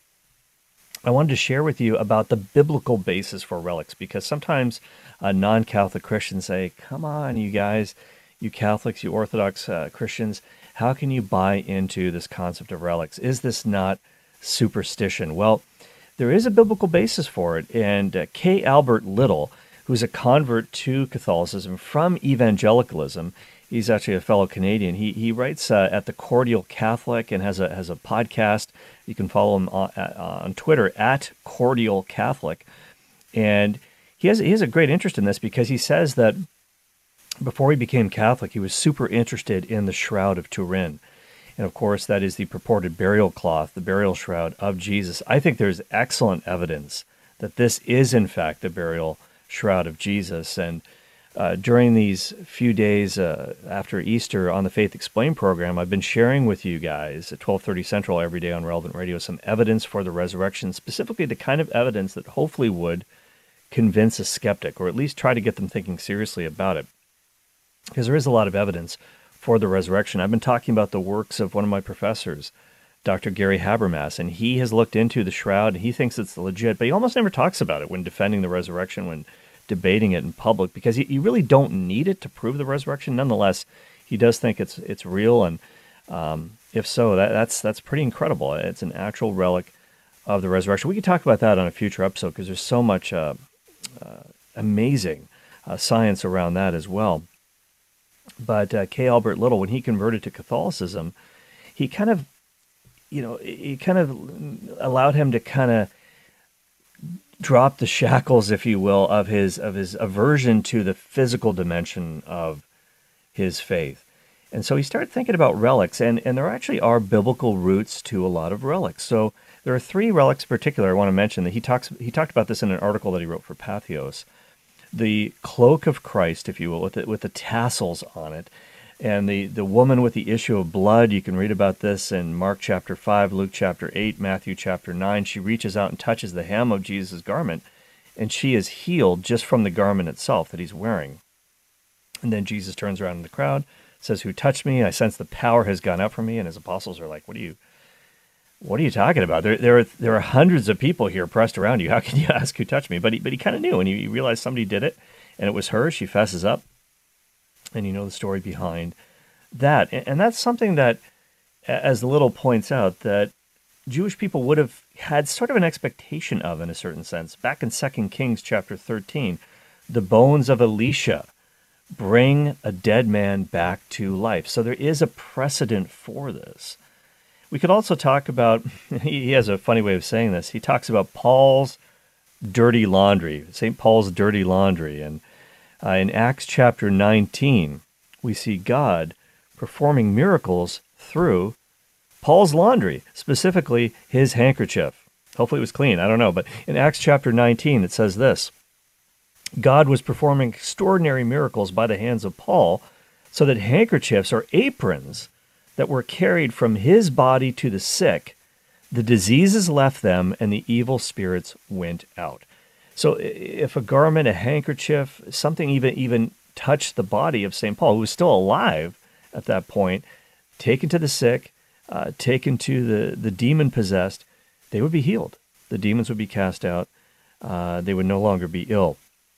Speaker 1: I wanted to share with you about the biblical basis for relics, because sometimes uh, non-Catholic Christians say, come on, you guys, you Catholics, you Orthodox uh, Christians, how can you buy into this concept of relics? Is this not superstition? Well, there is a biblical basis for it, and uh, K. Albert Little, who's a convert to Catholicism from evangelicalism, he's actually a fellow Canadian. He he writes uh, at the Cordial Catholic and has a has a podcast. You can follow him on, uh, on Twitter at Cordial Catholic, and he has he has a great interest in this because he says that before he became Catholic, he was super interested in the Shroud of Turin. And of course, that is the purported burial cloth, the burial shroud of Jesus. I think there's excellent evidence that this is, in fact, the burial shroud of Jesus. And uh, during these few days uh, after Easter on the Faith Explained program, I've been sharing with you guys at twelve thirty Central every day on Relevant Radio some evidence for the resurrection, specifically the kind of evidence that hopefully would convince a skeptic, or at least try to get them thinking seriously about it. Because there is a lot of evidence for the resurrection. I've been talking about the works of one of my professors, Doctor Gary Habermas, and he has looked into the shroud, and he thinks it's legit, but he almost never talks about it when defending the resurrection, when debating it in public, because you, you really don't need it to prove the resurrection. Nonetheless, he does think it's it's real, and um, if so, that, that's that's pretty incredible. It's an actual relic of the resurrection. We could talk about that on a future episode, because there's so much uh, uh, amazing uh, science around that as well. But uh, K. Albert Little, when he converted to Catholicism, he kind of, you know, he kind of allowed him to kind of drop the shackles, if you will, of his of his aversion to the physical dimension of his faith. And so he started thinking about relics, and, and there actually are biblical roots to a lot of relics. So there are three relics in particular I want to mention that he talks he talked about this in an article that he wrote for Patheos. The cloak of Christ, if you will, with the, with the tassels on it, and the, the woman with the issue of blood. You can read about this in Mark chapter five, Luke chapter eight, Matthew chapter nine. She reaches out and touches the hem of Jesus' garment, and she is healed just from the garment itself that he's wearing. And then Jesus turns around in the crowd, says, "Who touched me? I sense the power has gone out from me." And his apostles are like, what are you What are you talking about? There, there, are, there are hundreds of people here pressed around you. How can you ask who touched me? But he, but he kind of knew, and he, he realized somebody did it, and it was her. She fesses up, and you know the story behind that. And, and that's something that, as Little points out, that Jewish people would have had sort of an expectation of, in a certain sense. Back in Second Kings chapter thirteen, the bones of Elisha bring a dead man back to life. So there is a precedent for this. We could also talk about, he has a funny way of saying this, he talks about Paul's dirty laundry, Saint Paul's dirty laundry. And uh, in Acts chapter nineteen, we see God performing miracles through Paul's laundry, specifically his handkerchief. Hopefully it was clean, I don't know. But in Acts chapter nineteen, it says this: God was performing extraordinary miracles by the hands of Paul, so that handkerchiefs or aprons that were carried from his body to the sick, the diseases left them, and the evil spirits went out. So if a garment, a handkerchief, something even even touched the body of Saint Paul, who was still alive at that point, taken to the sick, uh, taken to the, the demon-possessed, they would be healed. The demons would be cast out. Uh, they would no longer be ill.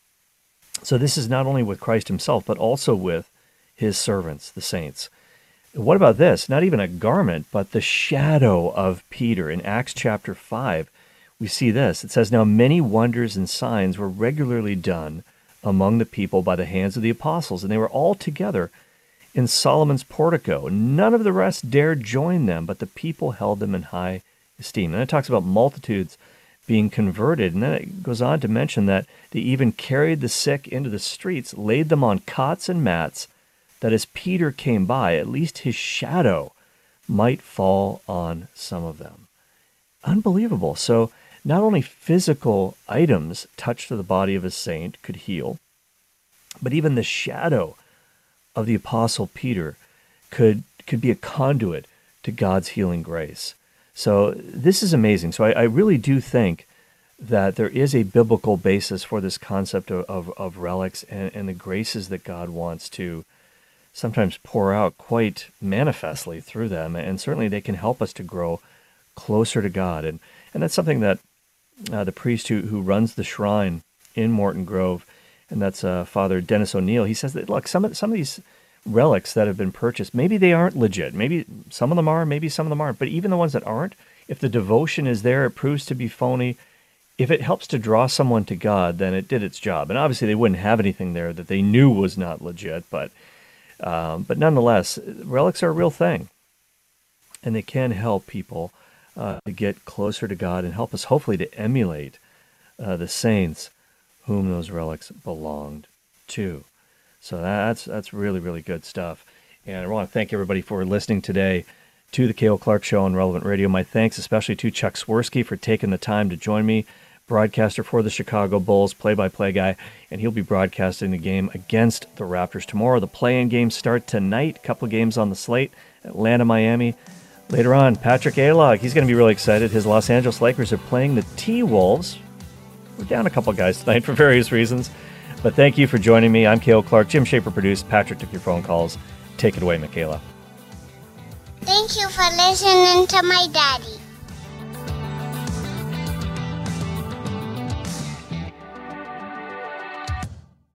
Speaker 1: So this is not only with Christ himself, but also with his servants, the saints. What about this? Not even a garment, but the shadow of Peter. In Acts chapter five, we see this. It says, "Now many wonders and signs were regularly done among the people by the hands of the apostles, and they were all together in Solomon's portico. None of the rest dared join them, but the people held them in high esteem." And it talks about multitudes being converted. And then it goes on to mention that they even carried the sick into the streets, laid them on cots and mats, that as Peter came by, at least his shadow might fall on some of them. Unbelievable. So not only physical items touched to the body of a saint could heal, But even the shadow of the Apostle Peter could could be a conduit to God's healing grace. So this is amazing. So I, I really do think that there is a biblical basis for this concept of, of, of relics and, and the graces that God wants to sometimes pour out quite manifestly through them. And certainly they can help us to grow closer to God. And, and that's something that uh, the priest who, who runs the shrine in Morton Grove, and that's uh, Father Dennis O'Neill, he says that, look, some of, some of these relics that have been purchased, maybe they aren't legit. Maybe some of them are, maybe some of them aren't. But even the ones that aren't, if the devotion is there, it proves to be phony. If it helps to draw someone to God, then it did its job. And obviously they wouldn't have anything there that they knew was not legit, but um, but nonetheless, relics are a real thing. And they can help people uh, to get closer to God and help us hopefully to emulate uh, the saints whom those relics belonged to. So that's that's really, really good stuff. And I want to thank everybody for listening today to the Cale Clark Show on Relevant Radio. My thanks especially to Chuck Swirsky for taking the time to join me, broadcaster for the Chicago Bulls, play-by-play guy, and he'll be broadcasting the game against the Raptors tomorrow. The play-in games start tonight, a couple of games on the slate, Atlanta, Miami. Later on, Patrick Alog, he's going to be really excited. His Los Angeles Lakers are playing the T-Wolves. We're down a couple of guys tonight for various reasons, but thank you for joining me. I'm Cale Clark. Jim Shaper produced. Patrick took your phone calls. Take it away, Michaela.
Speaker 5: Thank you for listening to my daddy.